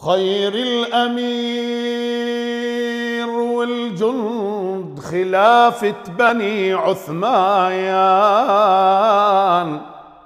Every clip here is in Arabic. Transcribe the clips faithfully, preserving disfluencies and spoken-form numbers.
خير الأمير والجند خلافة بني عثمان،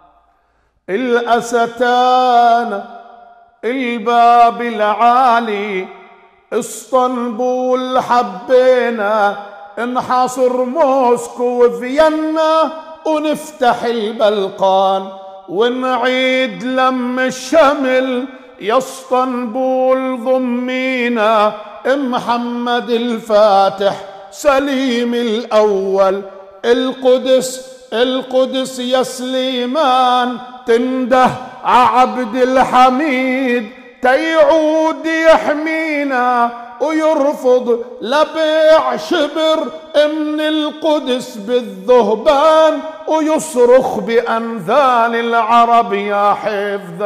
الأستان الباب العالي اسطنبول حبينا، نحاصر موسكو وفيينا ونفتح البلقان ونعيد لم الشمل، يا اسطنبول ضمينا محمد الفاتح سليم الأول، القدس القدس يا سليمان تنده عبد الحميد تيعود يحمينا، ويرفض لبيع شبر من القدس بالذهبان، ويصرخ بأنذال العرب يا حفظ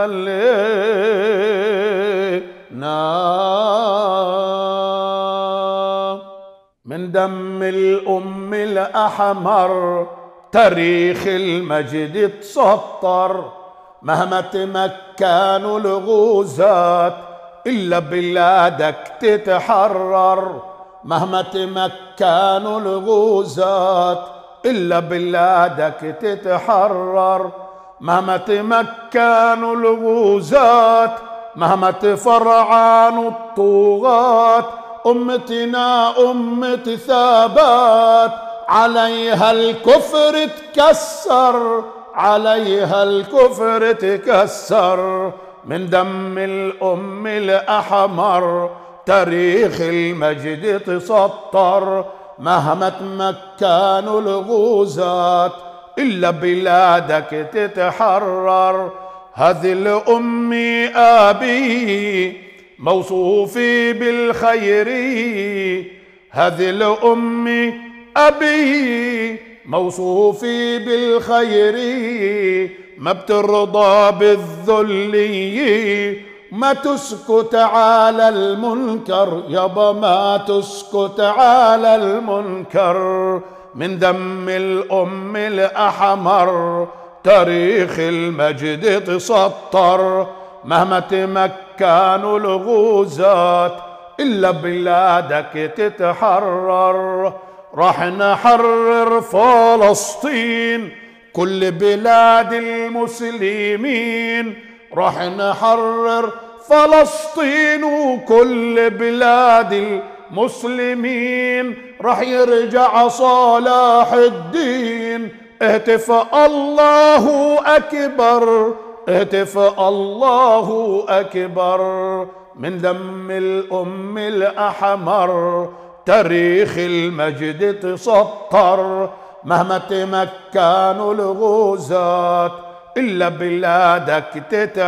اللينا. من دم الأم الأحمر تاريخ المجد تسطر، مهما تمكنوا الغوزات إلا بلادك تتحرر، مهما تمكنوا الغوزات إلا بلادك تتحرر، مهما تمكنوا الغوزات مهما تفرعنوا الطغاة، أمتنا أمة ثبات عليها الكفر تكسر، عليها الكفر تكسر. من دم الأم الأحمر تاريخ المجد تسطر، مهما تمكنوا الغوزات إلا بلادك تتحرر. هذه الأم أبي موصوفي بالخير، هذه الأم أبي موصوفي بالخير، ما بترضى بالذلي، ما تسكت على المنكر يابا، ما تسكت على المنكر. من دم الأم الأحمر تاريخ المجد تسطر، مهما تمكنوا الغوزات إلا بلادك تتحرر. راح نحرر فلسطين كل بلاد المسلمين، راح نحرر فلسطين وكل بلاد المسلمين، راح يرجع صلاح الدين. اهتف الله أكبر، اهتف الله أكبر. من دم الأم الأحمر تاريخ المجد تسطر، مهما تمكنوا الغوزات إلا بلادك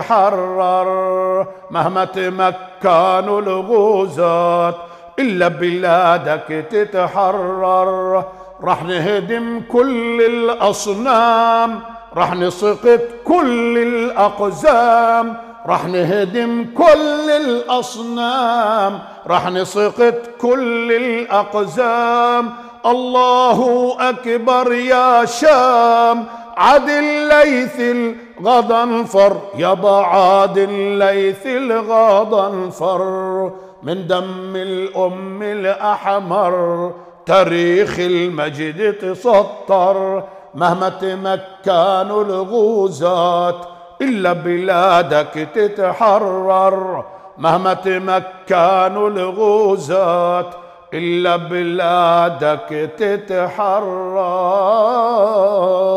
تتحرر، مهما تمكنوا الغوزات إلا بلادك تتحرر. راح نهدم كل الأصنام، راح نسقط كل الأقزام، راح نهدم كل الأصنام، راح نسقط كل الأقزام. الله أكبر يا شام، عاد الليث الغضنفر يابا، عاد الليث الغضنفر. من دم الأم الأحمر تاريخ المجد تسطر، مهما تمكنوا الغوزات إلا بلادك تتحرر، مهما تمكنوا الغوزات إلا بلادك تتحرر.